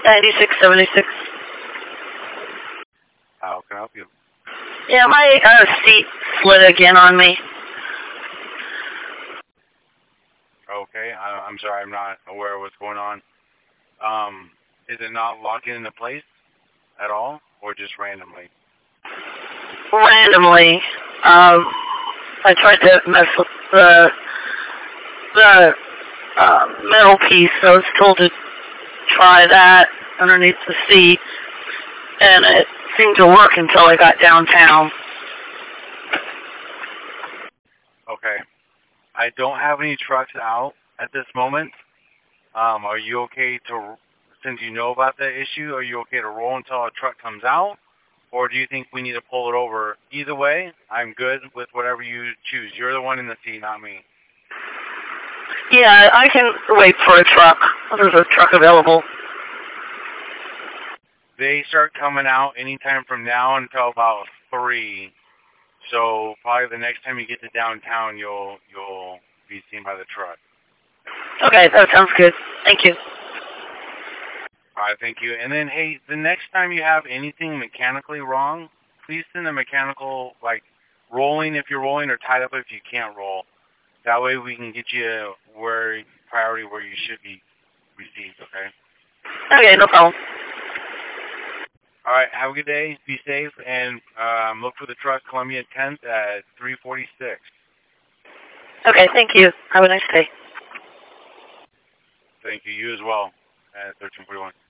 9676. How can I help you? Yeah, my seat slid again on me. Okay, I'm sorry, I'm not aware of what's going on. Is it not locking into place at all, or just randomly? Randomly. I tried to mess with the metal piece. I was told to try that underneath the seat, and it seemed to work until I got downtown. Okay. I don't have any trucks out at this moment. Are you okay to, since you know about the issue, are you okay to roll until a truck comes out? Or do you think we need to pull it over? Either way, I'm good with whatever you choose. You're the one in the seat, not me. Yeah, I can wait for a truck. There's a truck available. They start coming out anytime from now until about 3. So probably the next time you get to downtown, you'll be seen by the truck. Okay, that sounds good. Thank you. All right, thank you. And then, hey, the next time you have anything mechanically wrong, please send a mechanical, like, rolling if you're rolling or tied up if you can't roll. That way we can get you priority where you should be received, okay? Okay, no problem. All right, have a good day. Be safe, and look for the truck Columbia 10th at 346. Okay, thank you. Have a nice day. Thank you. You as well at 1341.